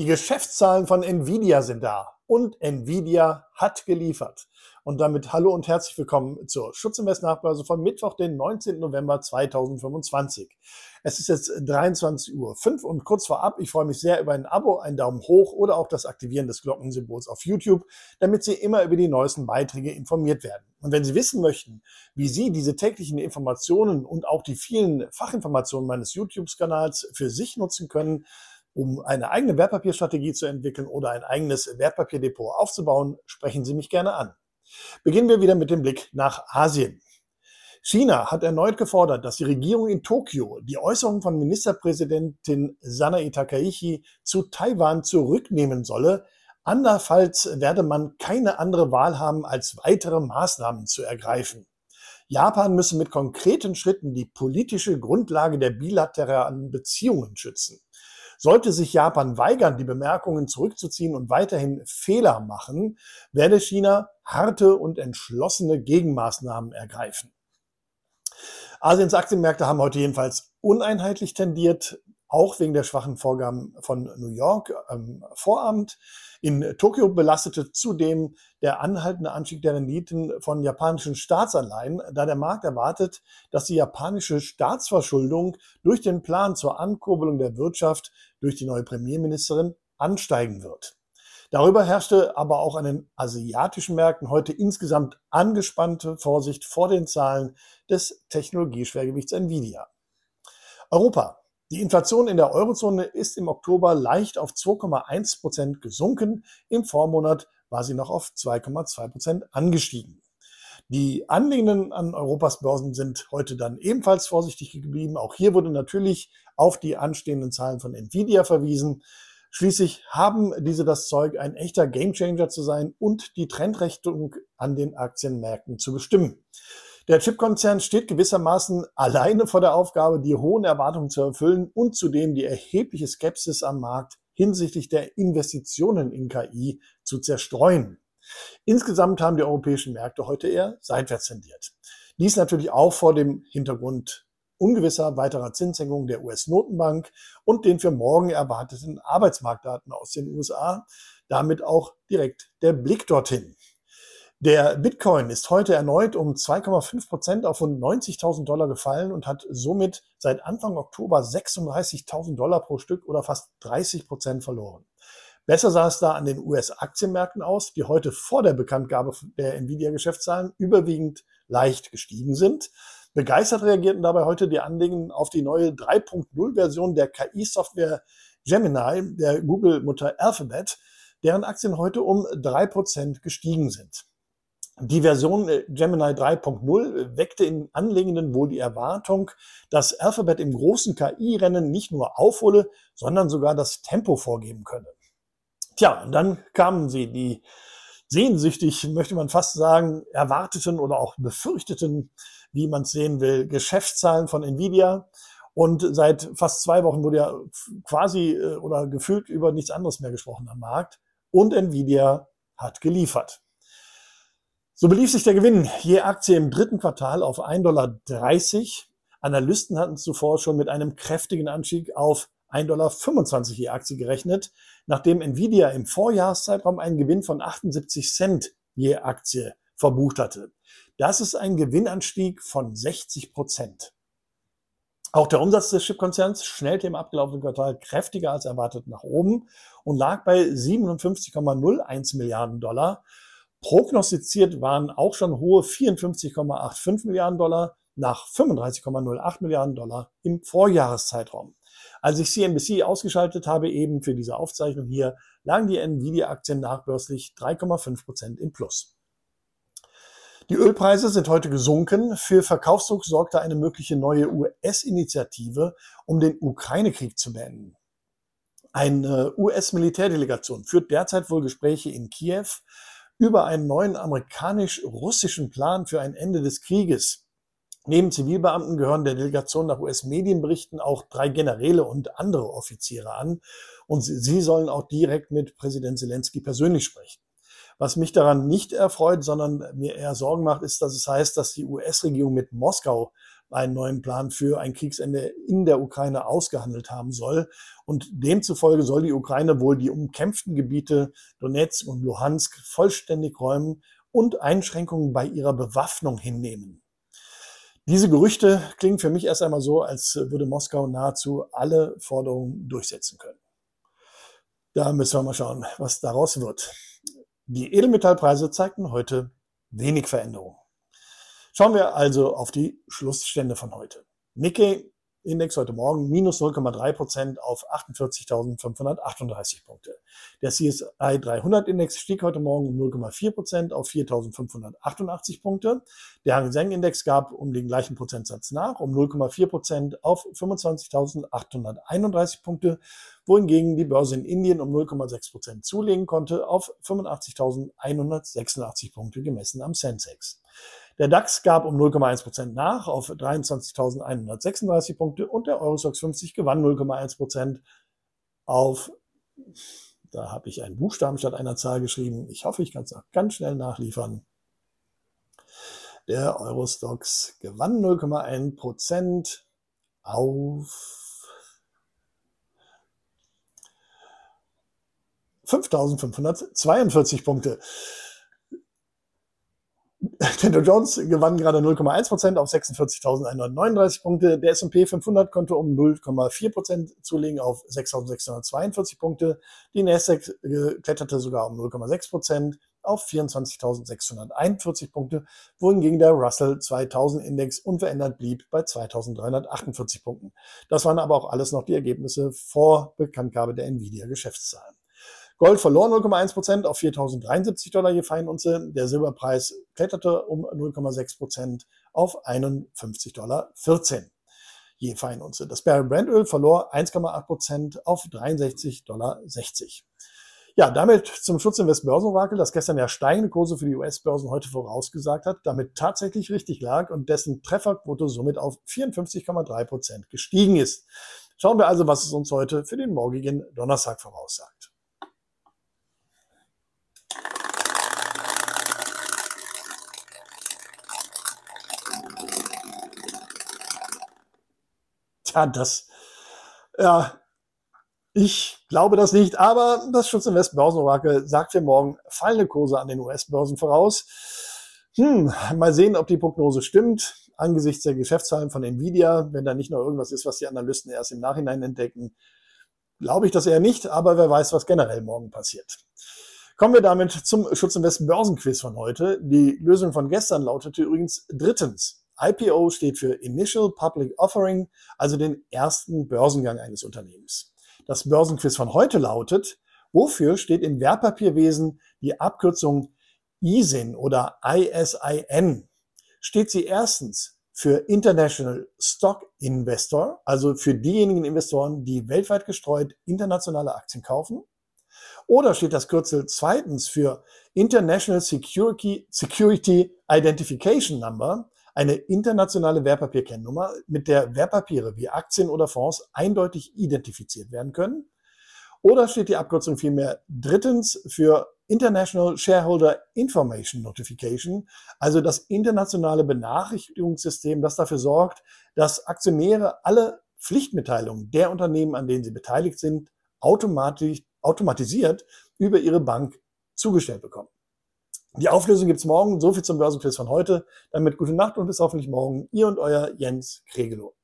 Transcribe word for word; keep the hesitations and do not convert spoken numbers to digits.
Die Geschäftszahlen von Nvidia sind da und Nvidia hat geliefert. Und damit hallo und herzlich willkommen zur Schutzinvest Nachbörse von Mittwoch, den neunzehnten November zweitausendfünfundzwanzig. Es ist jetzt dreiundzwanzig Uhr fünf und kurz vorab, ich freue mich sehr über ein Abo, einen Daumen hoch oder auch das Aktivieren des Glockensymbols auf YouTube, damit Sie immer über die neuesten Beiträge informiert werden. Und wenn Sie wissen möchten, wie Sie diese täglichen Informationen und auch die vielen Fachinformationen meines YouTube-Kanals für sich nutzen können, um eine eigene Wertpapierstrategie zu entwickeln oder ein eigenes Wertpapierdepot aufzubauen, sprechen Sie mich gerne an. Beginnen wir wieder mit dem Blick nach Asien. China hat erneut gefordert, dass die Regierung in Tokio die Äußerungen von Ministerpräsidentin Sanae Takaichi zu Taiwan zurücknehmen solle. Andernfalls werde man keine andere Wahl haben, als weitere Maßnahmen zu ergreifen. Japan müsse mit konkreten Schritten die politische Grundlage der bilateralen Beziehungen schützen. Sollte sich Japan weigern, die Bemerkungen zurückzuziehen und weiterhin Fehler machen, werde China harte und entschlossene Gegenmaßnahmen ergreifen. Asiens Aktienmärkte haben heute jedenfalls uneinheitlich tendiert, auch wegen der schwachen Vorgaben von New York am Vorabend. In Tokio belastete zudem der anhaltende Anstieg der Renditen von japanischen Staatsanleihen, da der Markt erwartet, dass die japanische Staatsverschuldung durch den Plan zur Ankurbelung der Wirtschaft durch die neue Premierministerin ansteigen wird. Darüber herrschte aber auch an den asiatischen Märkten heute insgesamt angespannte Vorsicht vor den Zahlen des Technologieschwergewichts Nvidia. Europa. Die Inflation in der Eurozone ist im Oktober leicht auf zwei Komma eins Prozent gesunken. Im Vormonat war sie noch auf zwei Komma zwei Prozent angestiegen. Die Anlegenden an Europas Börsen sind heute dann ebenfalls vorsichtig geblieben. Auch hier wurde natürlich auf die anstehenden Zahlen von Nvidia verwiesen. Schließlich haben diese das Zeug, ein echter Gamechanger zu sein und die Trendrichtung an den Aktienmärkten zu bestimmen. Der Chipkonzern steht gewissermaßen alleine vor der Aufgabe, die hohen Erwartungen zu erfüllen und zudem die erhebliche Skepsis am Markt hinsichtlich der Investitionen in K I zu zerstreuen. Insgesamt haben die europäischen Märkte heute eher seitwärts tendiert. Dies natürlich auch vor dem Hintergrund ungewisser weiterer Zinssenkungen der U S-Notenbank und den für morgen erwarteten Arbeitsmarktdaten aus den U S A. Damit auch direkt der Blick dorthin. Der Bitcoin ist heute erneut um zwei Komma fünf Prozent auf rund neunzigtausend Dollar gefallen und hat somit seit Anfang Oktober sechsunddreißigtausend Dollar pro Stück oder fast dreißig Prozent verloren. Besser sah es da an den U S-Aktienmärkten aus, die heute vor der Bekanntgabe der Nvidia-Geschäftszahlen überwiegend leicht gestiegen sind. Begeistert reagierten dabei heute die Anlegenden auf die neue drei Punkt null-Version der K I-Software Gemini der Google-Mutter Alphabet, deren Aktien heute um drei Prozent gestiegen sind. Die Version Gemini drei Punkt null weckte in Anlegenden wohl die Erwartung, dass Alphabet im großen K I-Rennen nicht nur aufhole, sondern sogar das Tempo vorgeben könne. Tja, und dann kamen sie, die sehnsüchtig, möchte man fast sagen, erwarteten oder auch befürchteten, wie man es sehen will, Geschäftszahlen von Nvidia. Und seit fast zwei Wochen wurde ja quasi oder gefühlt über nichts anderes mehr gesprochen am Markt. Und Nvidia hat geliefert. So belief sich der Gewinn je Aktie im dritten Quartal auf ein Komma dreißig Dollar. Analysten hatten zuvor schon mit einem kräftigen Anstieg auf ein Komma fünfundzwanzig Dollar je Aktie gerechnet, nachdem Nvidia im Vorjahreszeitraum einen Gewinn von achtundsiebzig Cent je Aktie verbucht hatte. Das ist ein Gewinnanstieg von sechzig Prozent. Auch der Umsatz des Chipkonzerns schnellte im abgelaufenen Quartal kräftiger als erwartet nach oben und lag bei siebenundfünfzig Komma null eins Milliarden Dollar. Prognostiziert waren auch schon hohe vierundfünfzig Komma fünfundachtzig Milliarden Dollar nach fünfunddreißig Komma null acht Milliarden Dollar im Vorjahreszeitraum. Als ich C N B C ausgeschaltet habe, eben für diese Aufzeichnung hier, lagen die Nvidia-Aktien nachbörslich drei Komma fünf Prozent im Plus. Die Ölpreise sind heute gesunken. Für Verkaufsdruck sorgte eine mögliche neue U S-Initiative, um den Ukraine-Krieg zu beenden. Eine U S-Militärdelegation führt derzeit wohl Gespräche in Kiew über einen neuen amerikanisch-russischen Plan für ein Ende des Krieges. Neben Zivilbeamten gehören der Delegation nach U S-Medienberichten auch drei Generäle und andere Offiziere an. Und sie sollen auch direkt mit Präsident Zelensky persönlich sprechen. Was mich daran nicht erfreut, sondern mir eher Sorgen macht, ist, dass es heißt, dass die U S-Regierung mit Moskau einen neuen Plan für ein Kriegsende in der Ukraine ausgehandelt haben soll. Und demzufolge soll die Ukraine wohl die umkämpften Gebiete Donetsk und Luhansk vollständig räumen und Einschränkungen bei ihrer Bewaffnung hinnehmen. Diese Gerüchte klingen für mich erst einmal so, als würde Moskau nahezu alle Forderungen durchsetzen können. Da müssen wir mal schauen, was daraus wird. Die Edelmetallpreise zeigten heute wenig Veränderung. Schauen wir also auf die Schlussstände von heute. Nikkei-Index heute Morgen minus null Komma drei Prozent auf achtundvierzigtausendfünfhundertachtunddreißig Punkte. Der C S I dreihundert-Index stieg heute Morgen um null Komma vier Prozent auf viertausendfünfhundertachtundachtzig Punkte. Der Hang Seng-Index gab um den gleichen Prozentsatz nach, um null Komma vier Prozent auf fünfundzwanzigtausendachthunderteinunddreißig Punkte, wohingegen die Börse in Indien um null Komma sechs Prozent zulegen konnte auf fünfundachtzigtausendeinhundertsechsundachtzig Punkte gemessen am Sensex. Der DAX gab um null Komma eins Prozent nach auf dreiundzwanzigtausendeinhundertsechsunddreißig Punkte und der Eurostoxx fünfzig gewann null Komma eins Prozent auf, da habe ich einen Buchstaben statt einer Zahl geschrieben, ich hoffe, ich kann es auch ganz schnell nachliefern. Der Eurostoxx gewann null Komma eins Prozent auf fünftausendfünfhundertzweiundvierzig Punkte. Der Dow Jones gewann gerade null Komma eins Prozent auf sechsundvierzigtausendeinhundertneununddreißig Punkte. Der S und P fünfhundert konnte um null Komma vier Prozent zulegen auf sechstausendsechshundertzweiundvierzig Punkte. Die Nasdaq kletterte sogar um null Komma sechs Prozent auf vierundzwanzigtausendsechshunderteinundvierzig Punkte, wohingegen der Russell zweitausend Index unverändert blieb bei zweitausenddreihundertachtundvierzig Punkten. Das waren aber auch alles noch die Ergebnisse vor Bekanntgabe der Nvidia-Geschäftszahlen. Gold verlor null Komma eins Prozent auf viertausenddreiundsiebzig Dollar je Feinunze. Der Silberpreis kletterte um null Komma sechs Prozent auf einundfünfzig Dollar vierzehn je Feinunze. Das Barrel Brent-Öl verlor eins Komma acht Prozent auf dreiundsechzig Dollar sechzig. Ja, damit zum Schutzinvest Börsenorakel, das gestern ja steigende Kurse für die U S-Börsen heute vorausgesagt hat, damit tatsächlich richtig lag und dessen Trefferquote somit auf vierundfünfzig Komma drei Prozent gestiegen ist. Schauen wir also, was es uns heute für den morgigen Donnerstag voraussagt. Tja, das, ja, ich glaube das nicht, aber das Schutzinvest Börsenorakel sagt für morgen fallende Kurse an den U S-Börsen voraus. Hm, mal sehen, ob die Prognose stimmt. Angesichts der Geschäftszahlen von Nvidia, wenn da nicht noch irgendwas ist, was die Analysten erst im Nachhinein entdecken, glaube ich das eher nicht, aber wer weiß, was generell morgen passiert. Kommen wir damit zum Schutzinvest Börsenquiz von heute. Die Lösung von gestern lautete übrigens drittens. I P O steht für Initial Public Offering, also den ersten Börsengang eines Unternehmens. Das Börsenquiz von heute lautet, wofür steht im Wertpapierwesen die Abkürzung I S I N oder I S I N? Steht sie erstens für International Stock Investor, also für diejenigen Investoren, die weltweit gestreut internationale Aktien kaufen? Oder steht das Kürzel zweitens für International Security, Security Identification Number, eine internationale Wertpapierkennnummer, mit der Wertpapiere wie Aktien oder Fonds eindeutig identifiziert werden können? Oder steht die Abkürzung vielmehr drittens für International Shareholder Information Notification, also das internationale Benachrichtigungssystem, das dafür sorgt, dass Aktionäre alle Pflichtmitteilungen der Unternehmen, an denen sie beteiligt sind, automatisch, automatisiert über ihre Bank zugestellt bekommen. Die Auflösung gibt's morgen. So viel zum Börsenquiz von heute. Damit gute Nacht und bis hoffentlich morgen. Ihr und euer Jens Kregelow.